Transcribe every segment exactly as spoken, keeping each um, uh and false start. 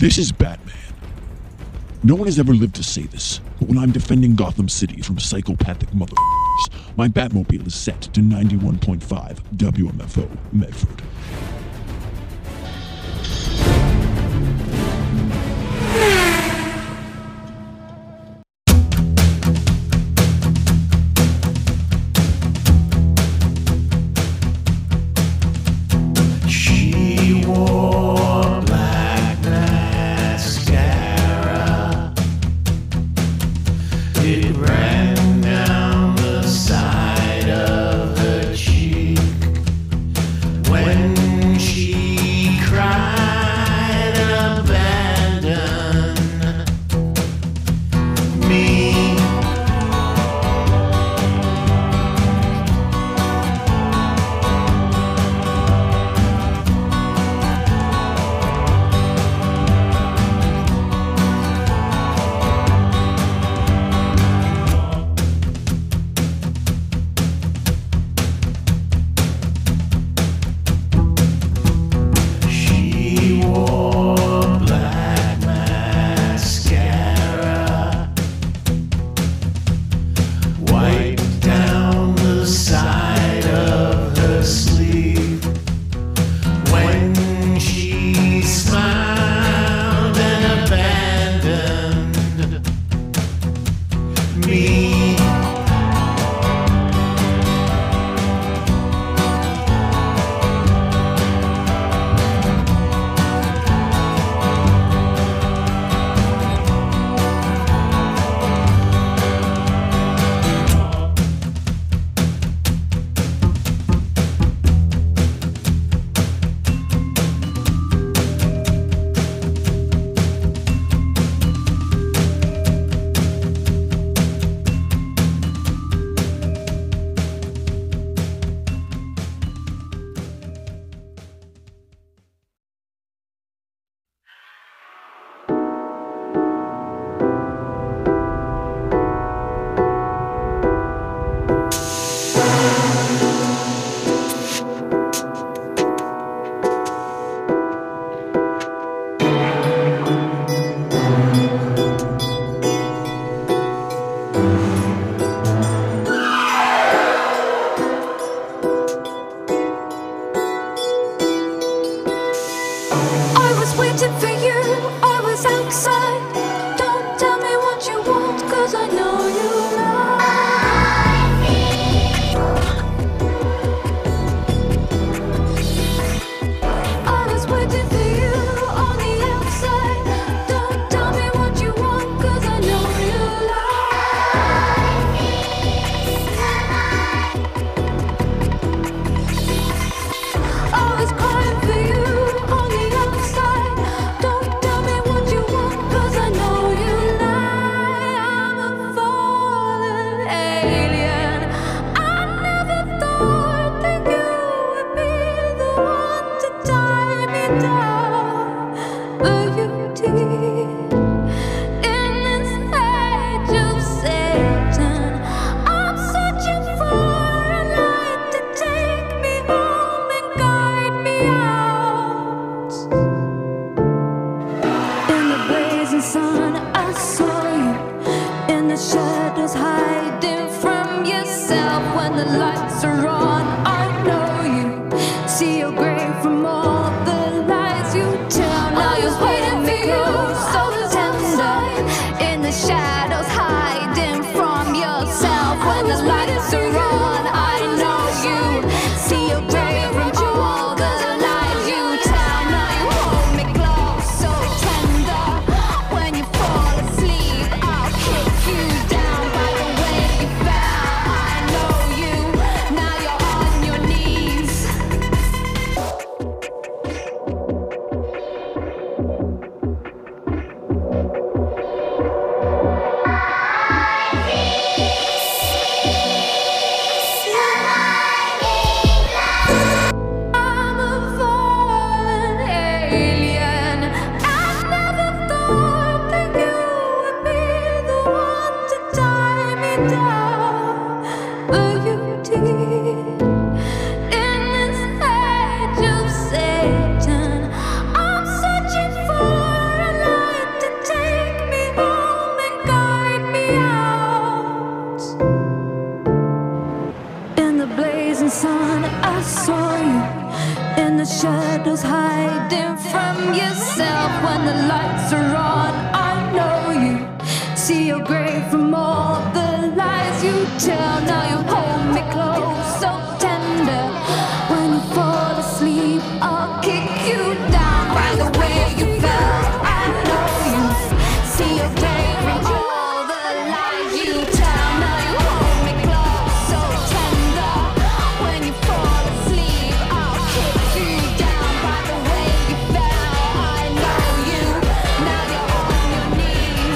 This is Batman. No one has ever lived to say this, but when I'm defending Gotham City from psychopathic motherfuckers, my Batmobile is set to ninety-one point five W M F O Medford. She wore black mascara. It ran down the side of her cheek. When sun, I saw you in the shadows, hiding from yourself. When the lights are on, I know you see your grave from all the lies you tell. Now you hold me close, so tender. When you fall asleep, I'll kick you down by the way you fell. I know you see your grave from all the lies you tell. Now you hold me close, so tender. When you fall asleep, I'll kick you down by the way you fell. I know you, now you're on your knees.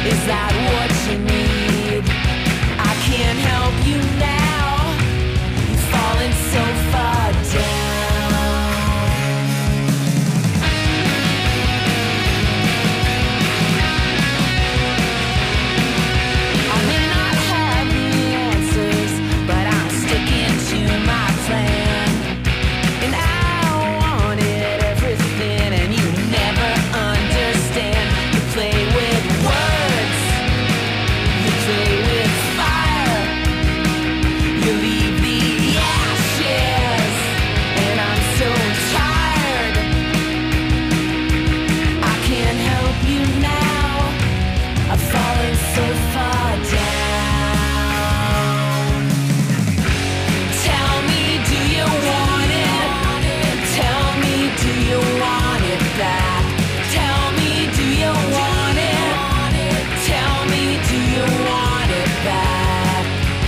Is that what you need? I can't help you now. You've fallen so far down. I may not have the answers, but I'm sticking to my plan. And I wanted everything, and you never understand. You play with words, you play with fire, you leave the ashes, and I'm so tired. I can't help you now. I've fallen so far down. Tell me, do you want it? Tell me, do you want it back? Tell me, do you want it? Tell me, do you want it back?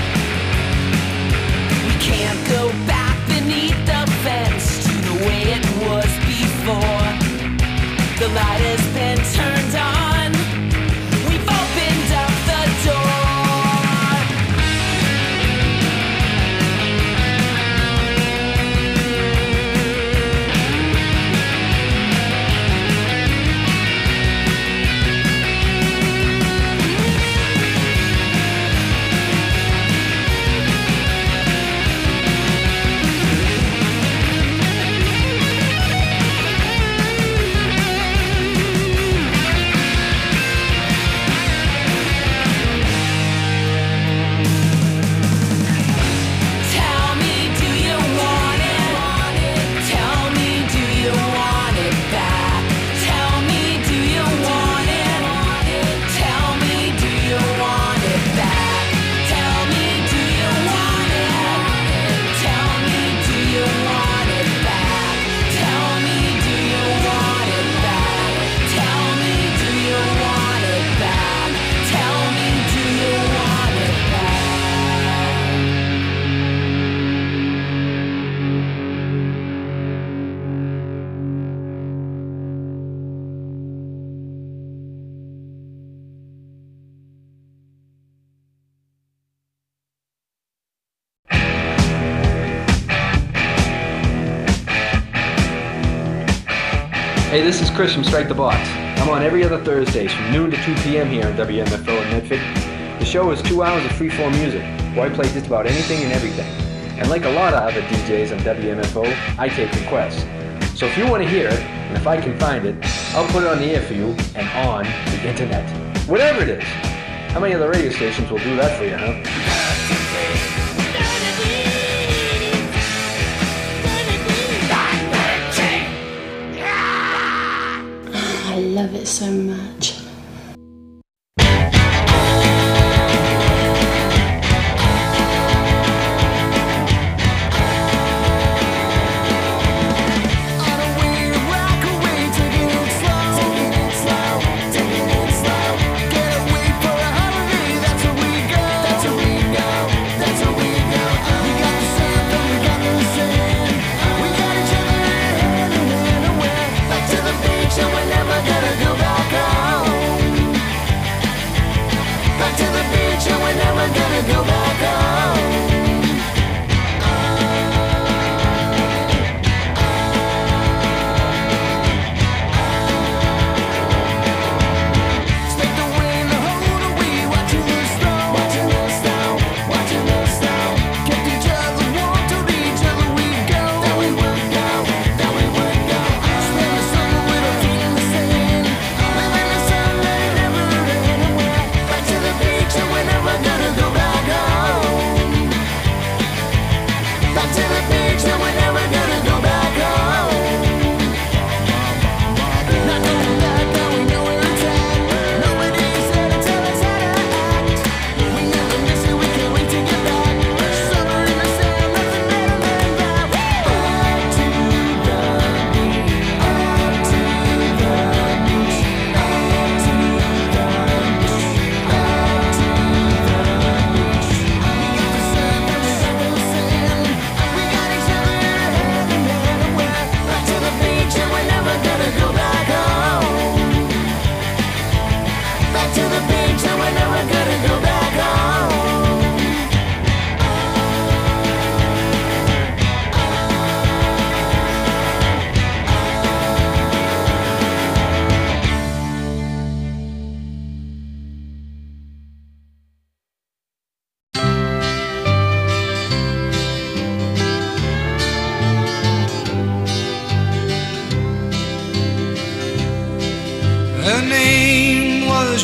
We can't go back beneath the fence to the way it was before. The light has been turned on. We've opened up the door. Tell me, do you want it? Tell me, do you want it back? Tell me, do you want it? Tell me, do you want it back? Tell me, do you want it? Tell me, do you want it back? Tell me, do you want it back? Tell me, do you want it back? Tell me, do you want it back? Hey, this is Chris from Strike the Box. I'm on every other Thursdays from noon to two p.m. here on W M F O in Medford. The show is two hours of freeform music, where I play just about anything and everything. And like a lot of other D Js on W M F O, I take requests. So if you want to hear it, and if I can find it, I'll put it on the air for you and on the internet. Whatever it is. How many other radio stations will do that for you, huh? I love it so much. We're never gonna go back on.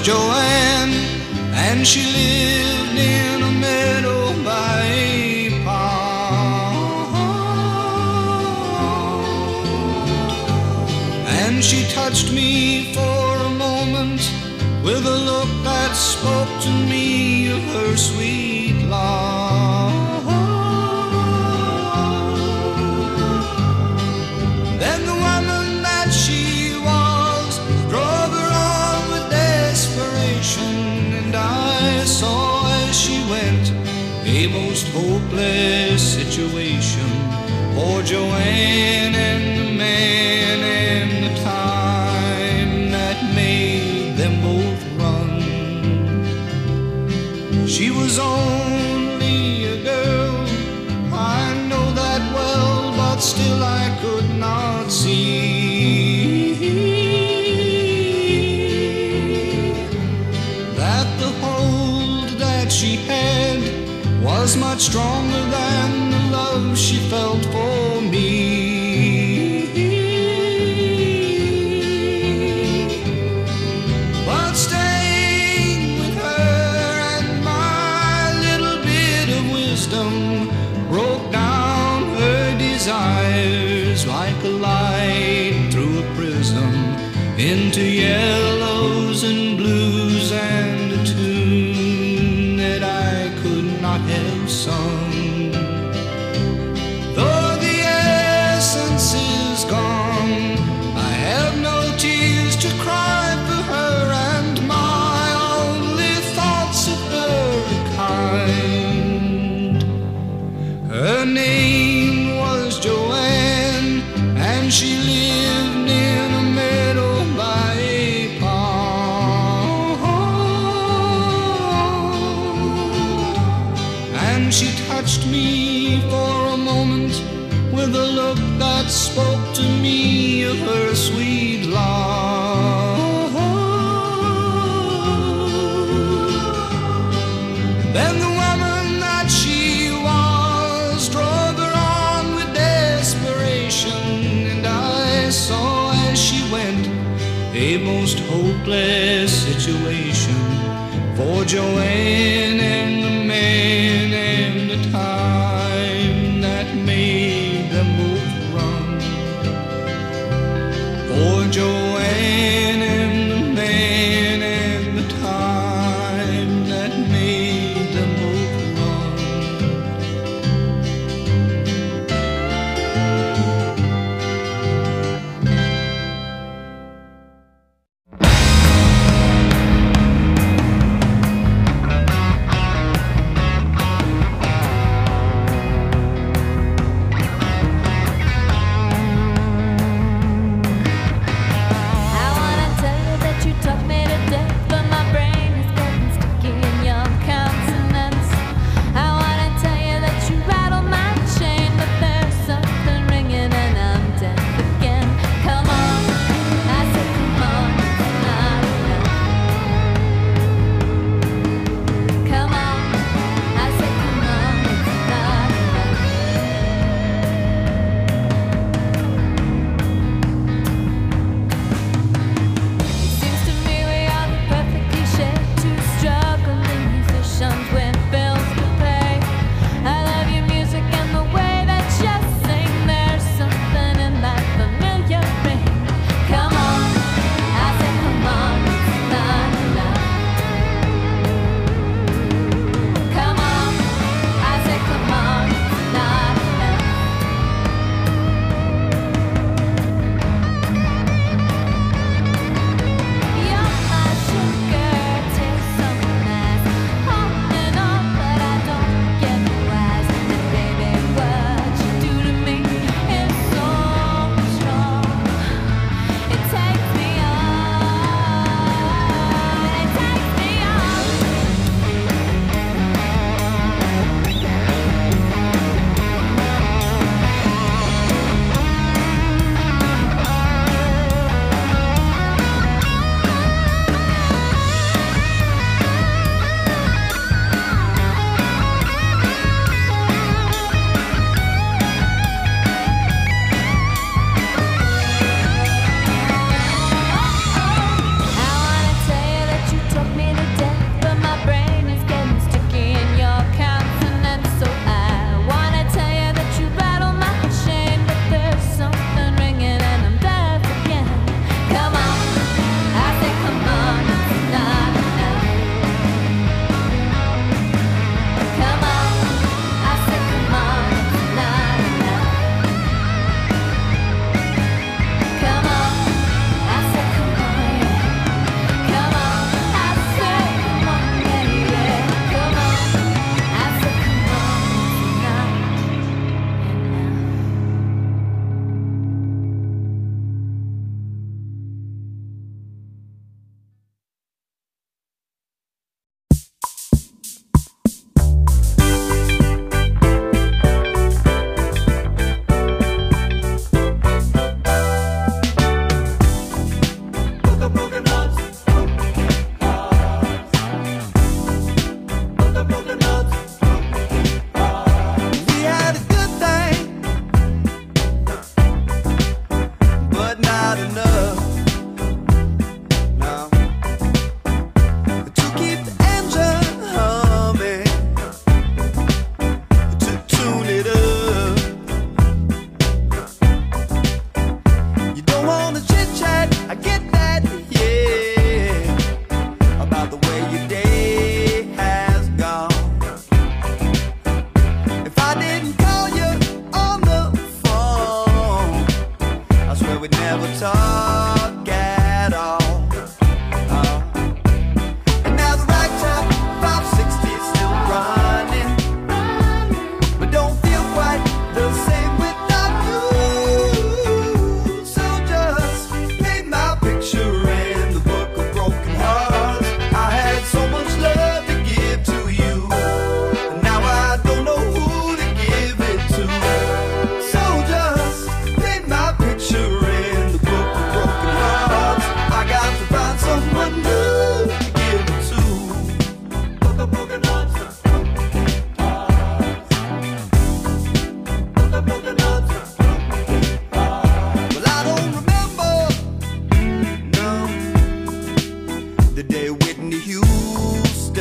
Joanne, and she lived in a meadow by a pond. And she touched me for a moment with a look that spoke to me of her sweet love. Then the woman that she was drove her on with desperation, and I saw as she went a most hopeless situation for Joanne and the man and the time that made them both run. She was only a girl, I know that well, but still I could not see that the hold that she had was much stronger than the love she felt for me. But staying with her and my little bit of wisdom broke down her desires like a light through a prism into yellows and blues and a tune that I could not have sung. Though the essence is gone, I have no tears to cry for her, and my only thoughts of her are kind. Her name was Joanne, and she lived in a meadow by a pond. And she touched me for a moment with a look that spoke to me of her sweet love. Then the woman that she was drove her on with desperation, and I saw as she went a most hopeless situation for Joanne and the man and the time that made them both run. For Joanne and the man and the time that made them both run.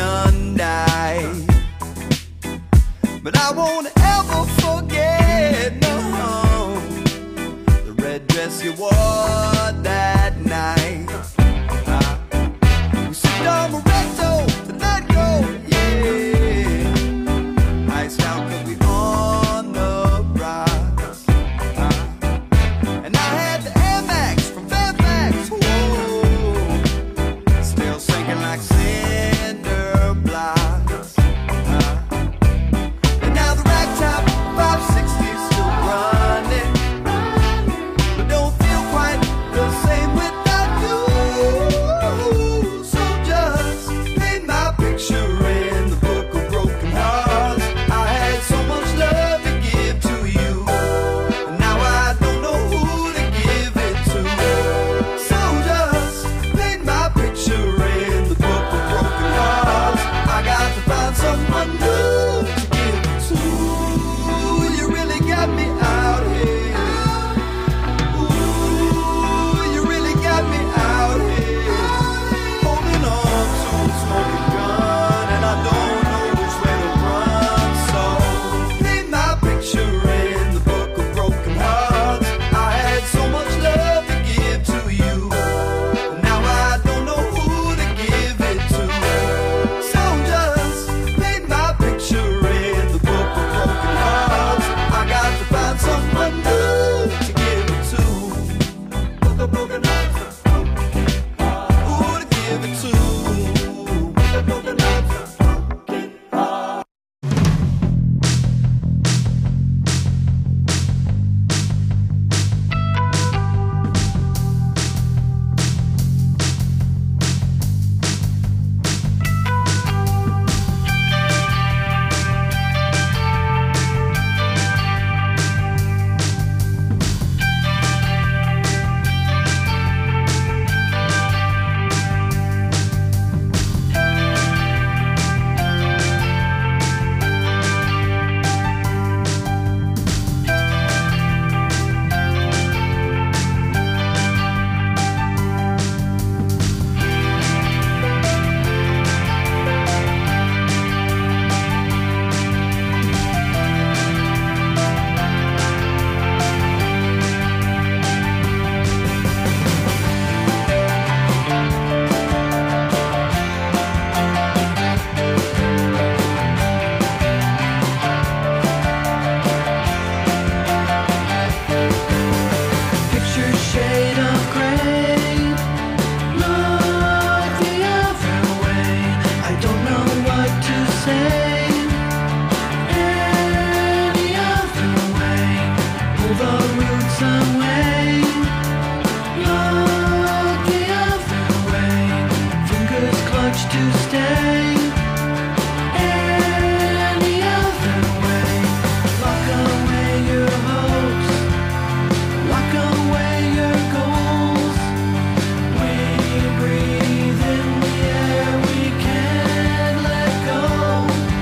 done died. But I won't ever forget, no, the red dress you wore that night. You sit down Moretto to let go, yeah. Iced out 'cause we on the rocks. And I had the Air Max from Fairfax, whoa, still sinking like cinder blocks. And now the ragtop five sixty is still running, but don't feel quite the same without you. So just paint my picture in the book of broken hearts. I had so much love to give to you, and now I don't know who to give it to. So just paint my picture in the book of broken hearts. I got to find someone new to give it to. You really got me out here. Ooh, you really got me out here, holding on to a smoking gun, and I don't know which way to run. So paint my picture in the book of broken hearts. I had so much love to give to you, and now I don't know who to give it to. So just paint my picture in the book of broken hearts. I got to find someone new to give it to. Book of broken hearts. Who to give it to? Book of broken hearts. Picture shade of gray, look the other way. I don't know what to say. Any other way, pull the roots away. Look the other way, fingers clutch to stay. Any other way, lock away your hopes, lock away your goals. We breathe in the air we can't let go.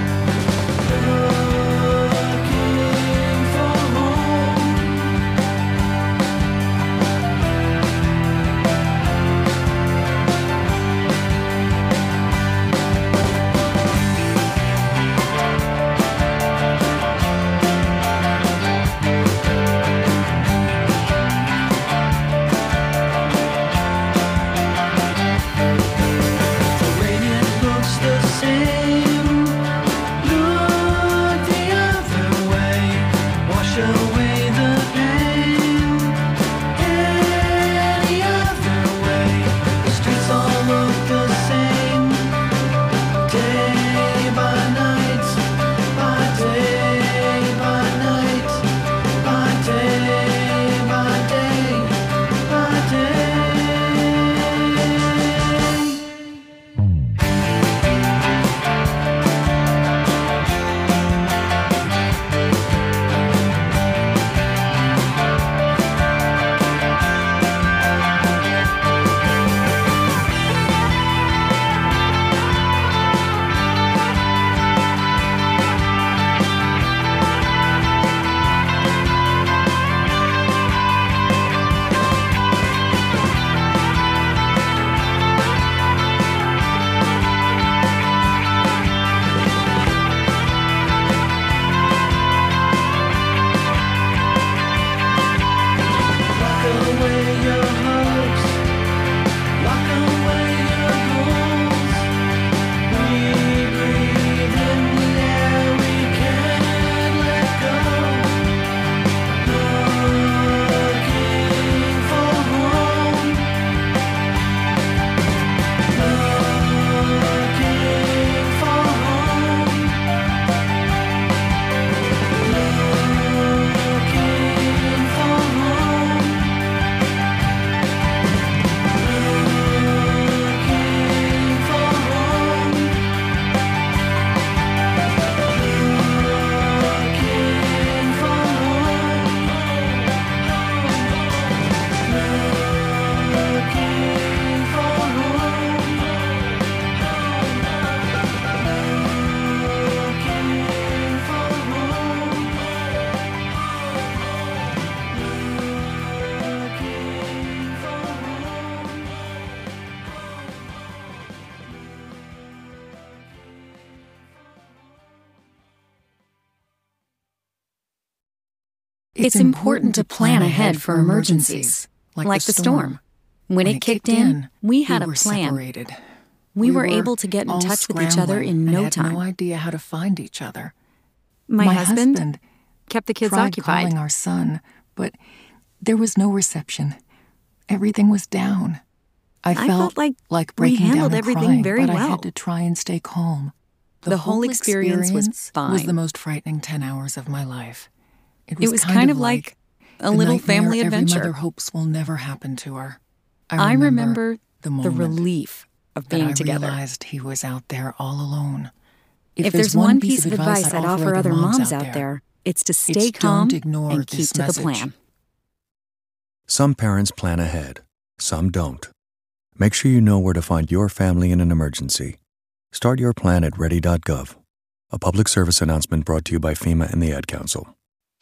It's important to plan ahead for emergencies, like the storm. When it kicked in, we had a were plan. separated. We were able to get in all touch with each other scrambling in and no had time. no idea how to find each other. My, My husband, husband kept the kids tried occupied. calling our son, but there was no reception. Everything was down. I I felt, felt like like we breaking handled down and everything crying, very but I well. had to try and stay calm. The whole experience was was fine. the most frightening ten hours of my life. It It was, was kind of like a the little nightmare family every adventure. mother hopes will never happen to her. I remember the the moment relief of that being I together. realized he was out there all alone. If, there's one piece of advice I'd offer other moms out there, it's to stay it's calm don't ignore and keep this to the message. plan. Some parents plan ahead, some don't. Make sure you know where to find your family in an emergency. Start your plan at ready dot gov. A public service announcement brought to you by FEMA and the Ad Council.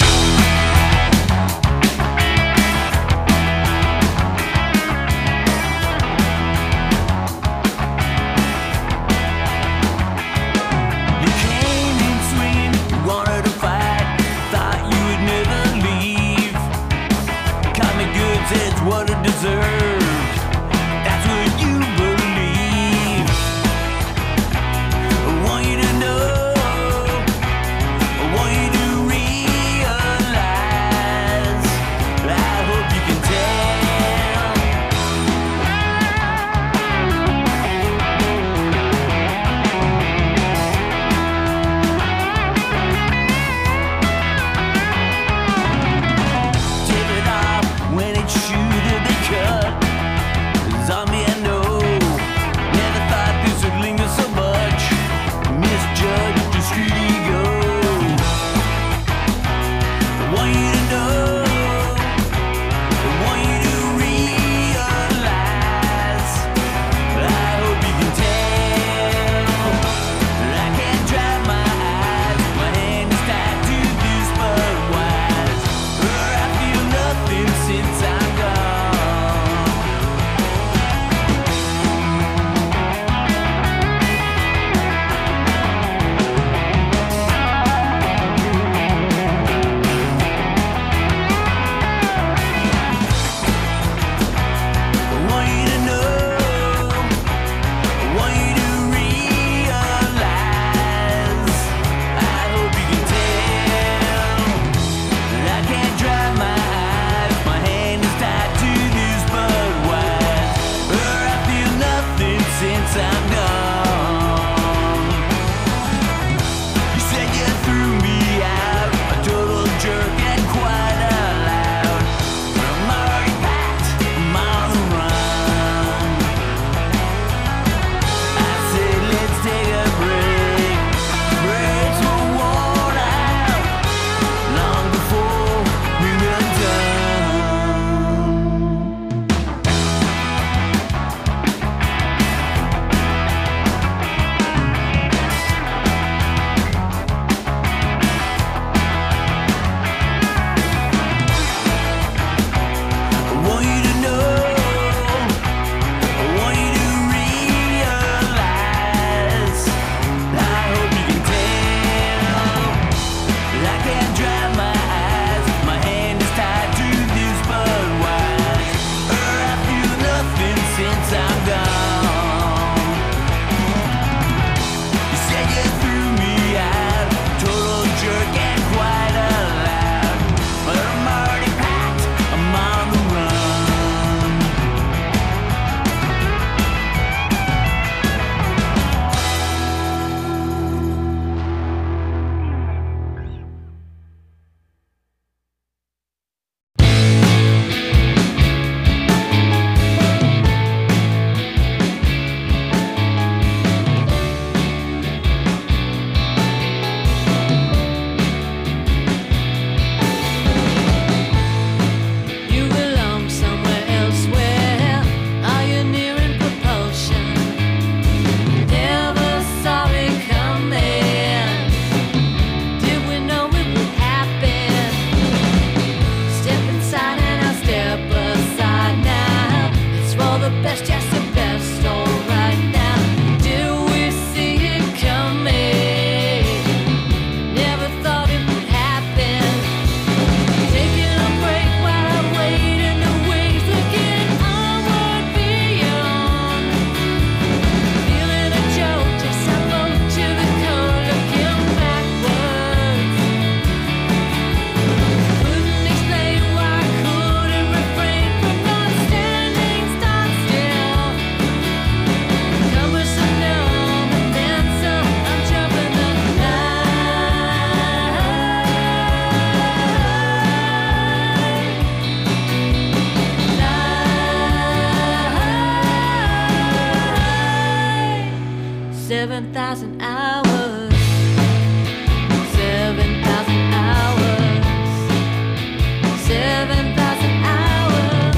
You came in swinging, you wanted to fight, thought you would never leave. Common good says what it deserved, that's what you believe. I want you to know, I want you to read. hours. Seven thousand hours. Seven thousand hours.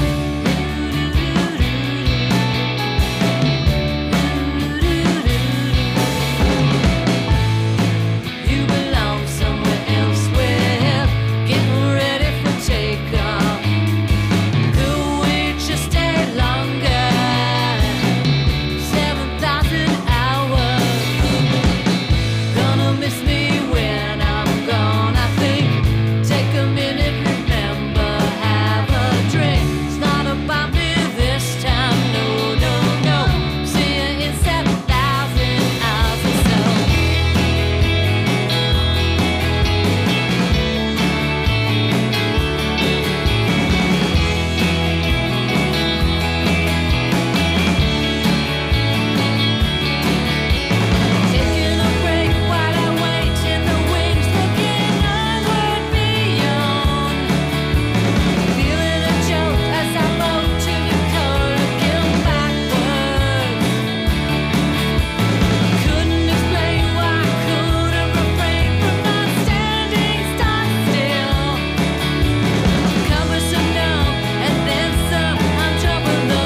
You belong somewhere elsewhere. Getting ready for takeoff. Could we just stay longer? Seven thousand hours. Gonna miss me when I'm gone. I think. Take a minute, remember, have a drink. It's not about me this time. No, no, no. See you in seven thousand hours or so. Taking a break while I wait in the wings, looking onward beyond. Feeling a jolt as I float to the cold, looking backward. Couldn't explain why I couldn't refrain from not standing stock still. Cumbersome numb, and then some. I'm jumping the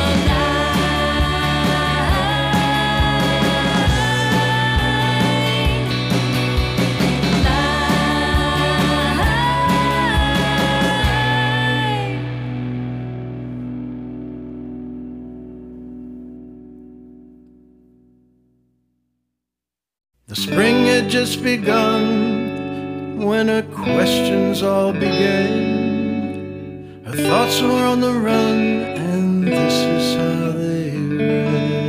The spring had just begun when her questions all began. Her thoughts were on the run, and this is how they ran.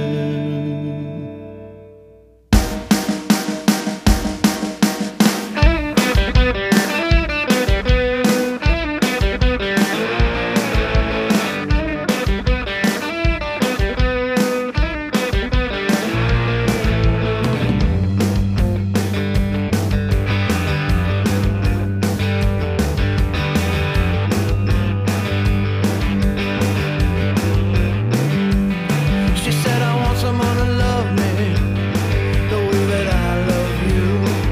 She said, I want someone to love me the way that I love you.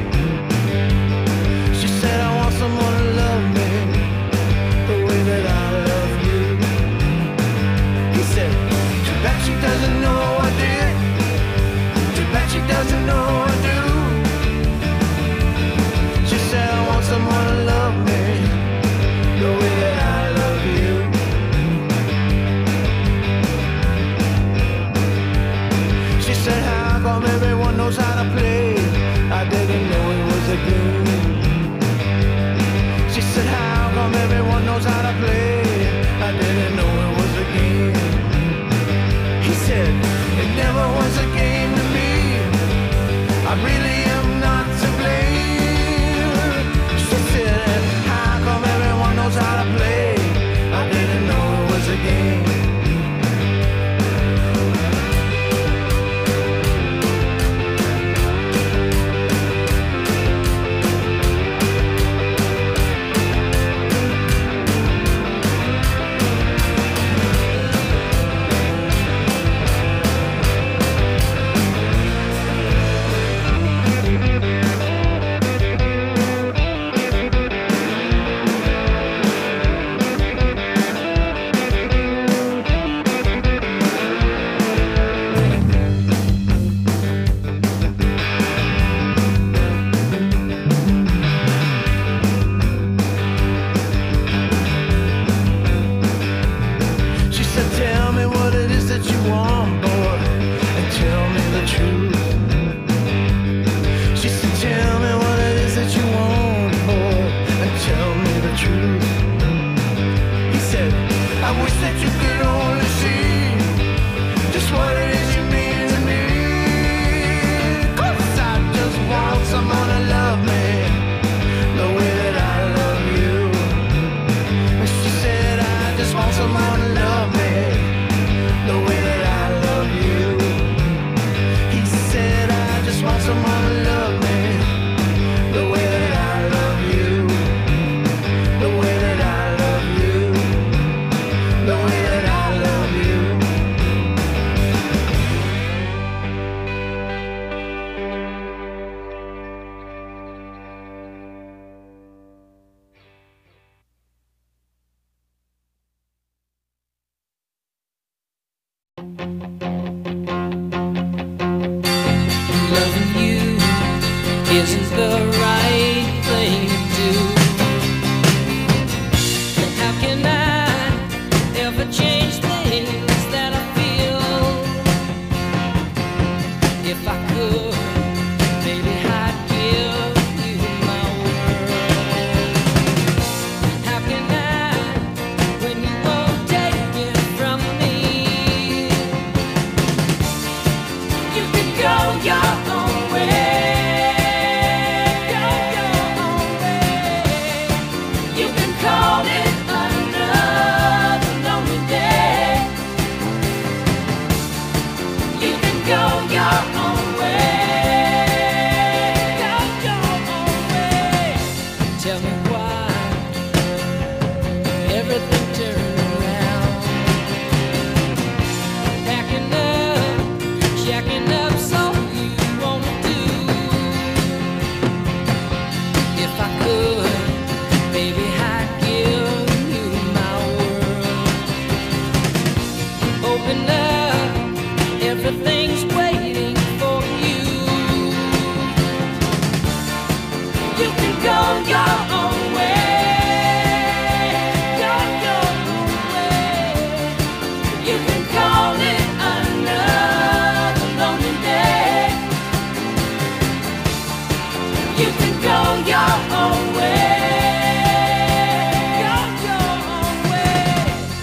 She said, I want someone to love me the way that I love you. He said, too bad she doesn't know I did. Too bad she doesn't know I do. She said, I want someone to love me the way that I love you. She said, how come everyone knows how to play? I didn't know it was a game. She said, how come everyone knows how to play? I didn't know it was a game. He said, it never was a game to me. I really am not to blame. She said, how come everyone knows how to play? I didn't know it was a game. She said, tell me what it is that you want, boy, and tell me the truth. She said, tell me what it is that you want, boy, and tell me the truth. He said, I wish that you could only see just what it is you mean to me. 'Cause I just want someone to love me the way that I love you. And she said, I just want someone to love me the way that I love you. He said, I just want someone to love me the way that I love you. The way that I love you. The way that I love you. isn't the right thing to do. And how can I ever change things that I feel? If I could, baby, I'd give you my world. How can I, when you won't take it from me? You can go your own way. Go your own way. You can call it another lonely day. You can go your own way. Go your own way. Tell me why everything turned around. Packing up, jacking up, so you wanna do. If I could, baby, I'd give you my world. Open up, everything's waiting for you. You can go your own way. Go your own way. You can call it another lonely day. You can go your own way. Go your own way.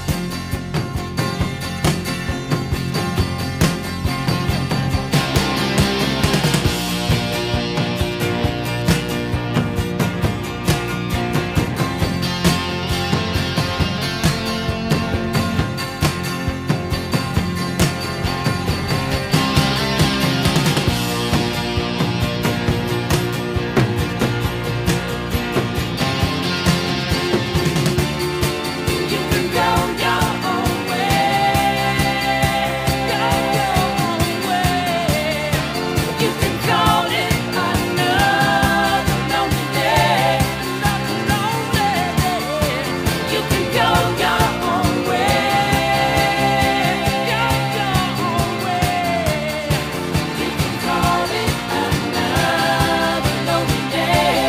You can go your own way. Go your own way. You can call it another lonely day. Another lonely day. You can go your own way. Go your own way. You can call it another lonely day.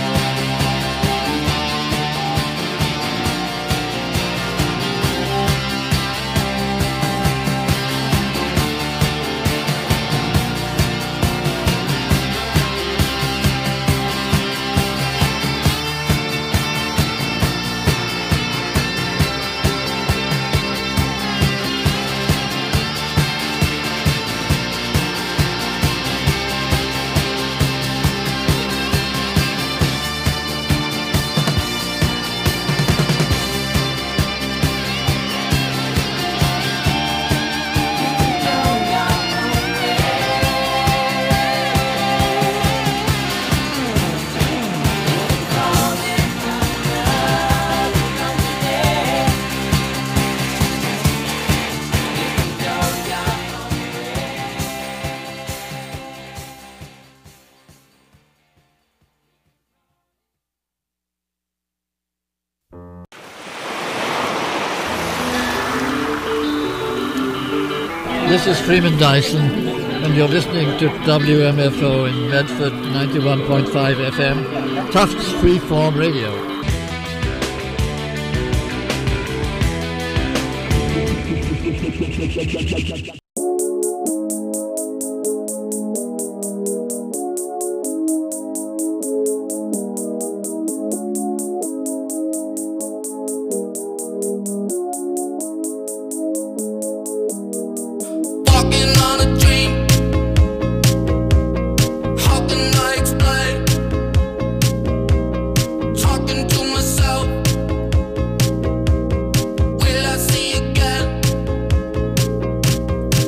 This is Freeman Dyson, and you're listening to W M F O in Medford, ninety-one point five F M, Tufts Freeform Radio. Walking on a dream, how the nights play. Talking to myself, will I see again?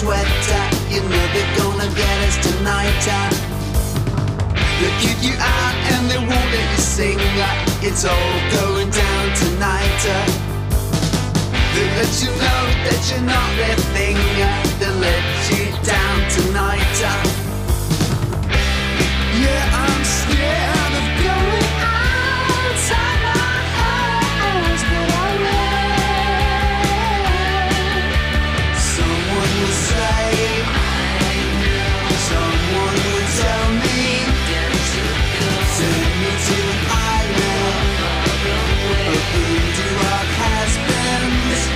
sweater. You know they're gonna get us tonight. uh. They'll kick you out and they won't let you sing. uh. It's all going down tonight. uh. They'll let you know that you're not their thing. uh. They'll let you down tonight. uh. Yeah, I'm scared of going outside my house, but I will. Someone will say, someone will tell me, send me to an island of voodoo rock has-beens.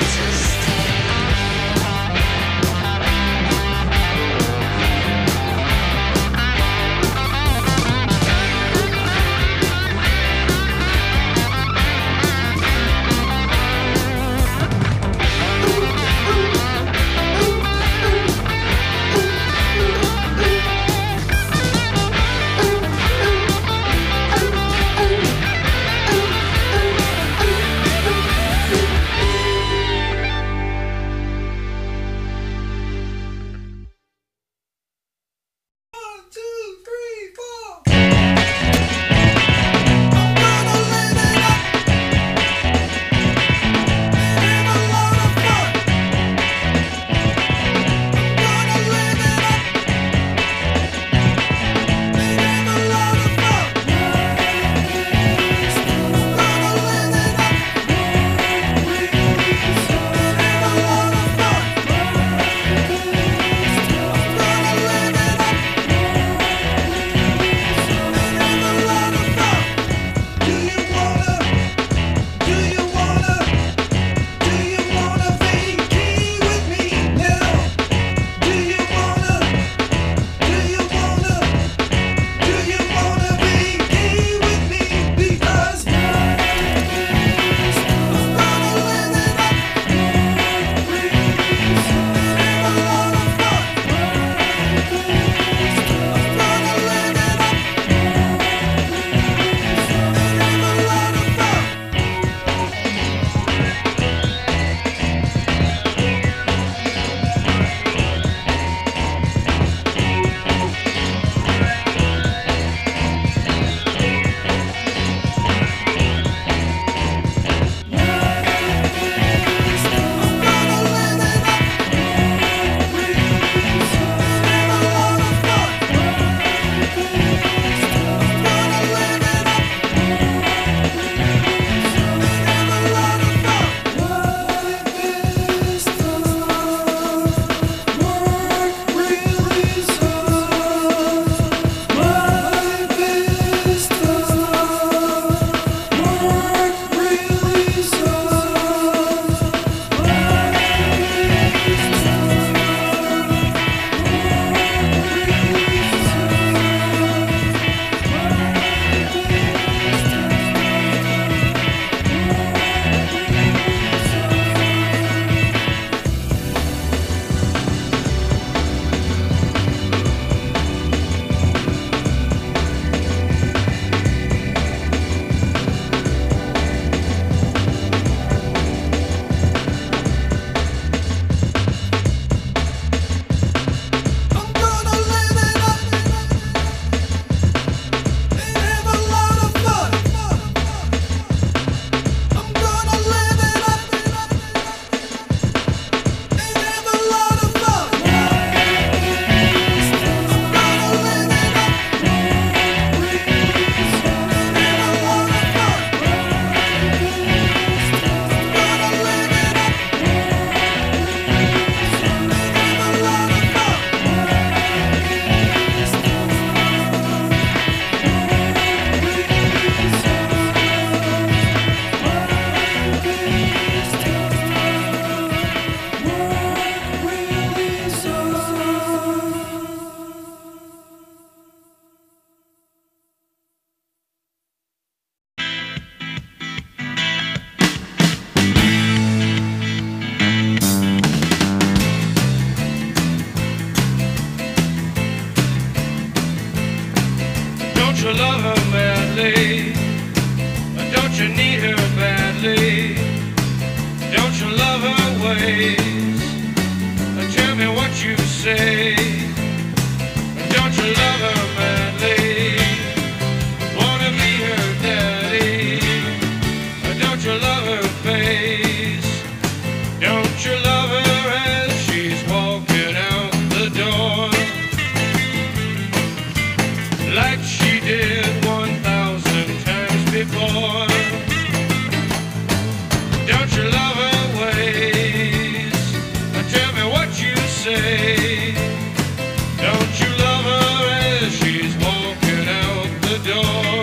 you love her madly? Don't you need her badly? Don't you love her ways? Tell me what you say? Don't you love her madly? Wanna be her daddy? Don't you love her face? Don't you love her as she's walking out the door? Like she did one thousand times before. Don't you love her ways? Tell me what you say. Don't you love her as she's walking out the door?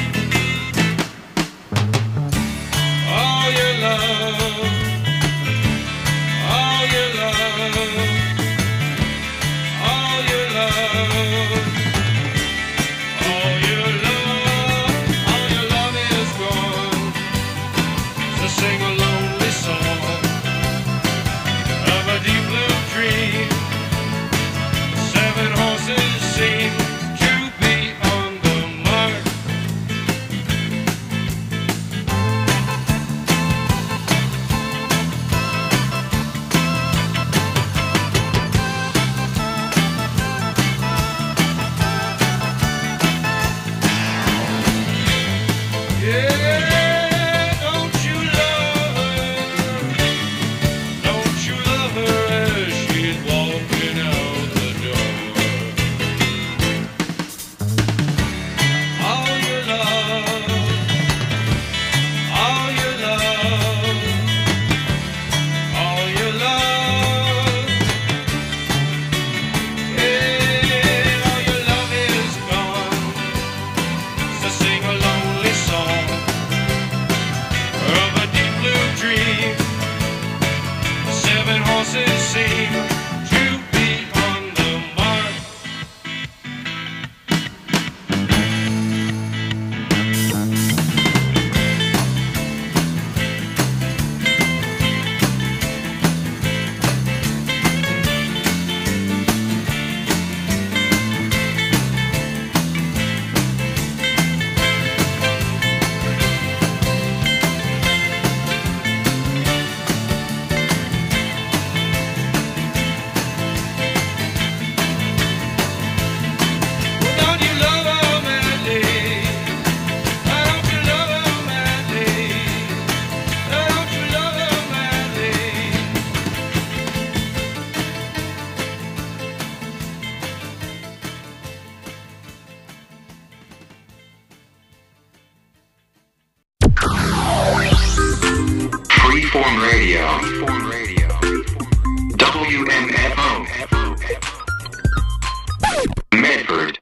All your love, all your love, all your love, all your love, all your love is gone. So sing a lonely song of a deep blue dream. Seven horses seem to be on the mark. Yeah, don't you love her? Don't you love her as she's walking out the door? All your love, all your love, all your love, yeah, all your love is gone. So sing a lonely song of a deep blue dream. Seven horses seem to be on the mark. Don't you love her madly? Don't you love her madly? Don't you love her madly? Freeform Radio. W M F O. Medford.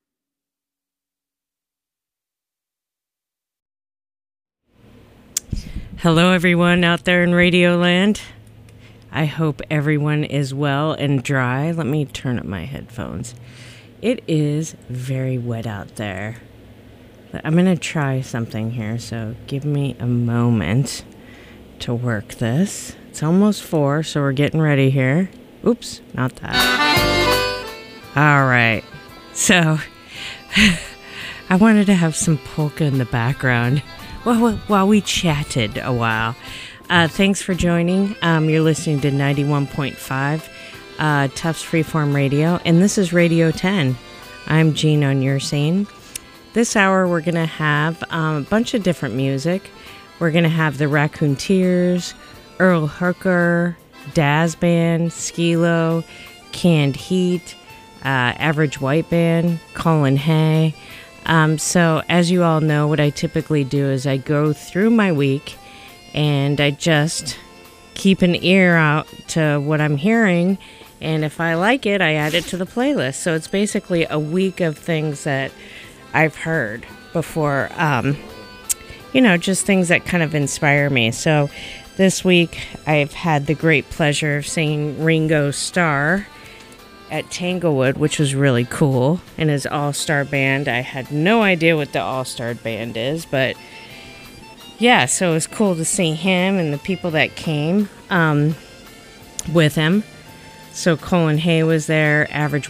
Hello, everyone out there in Radio Land. I hope everyone is well and dry. Let me turn up my headphones. It is very wet out there. I'm going to try something here, so give me a moment to work this. It's almost four, so we're getting ready here. Oops, not that. All right. So, I wanted to have some polka in the background while, while we chatted a while. Uh, thanks for joining. Um, you're listening to ninety-one point five uh, Tufts Freeform Radio, and this is Radio ten. I'm Jean on your scene. This hour, we're going to have um, a bunch of different music. We're going to have the Raccoon Tears, Earl Hooker, Daz Band, Skilo, Canned Heat, uh, Average White Band, Colin Hay. Um, so, as you all know, what I typically do is I go through my week and I just keep an ear out to what I'm hearing. And if I like it, I add it to the playlist. So it's basically a week of things that I've heard before, um, you know, just things that kind of inspire me. So this week I've had the great pleasure of seeing Ringo Starr at Tanglewood, which was really cool, in his all-star band. I had no idea what the all-star band is, but yeah, so it was cool to see him and the people that came um, with him. So Colin Hay was there, Average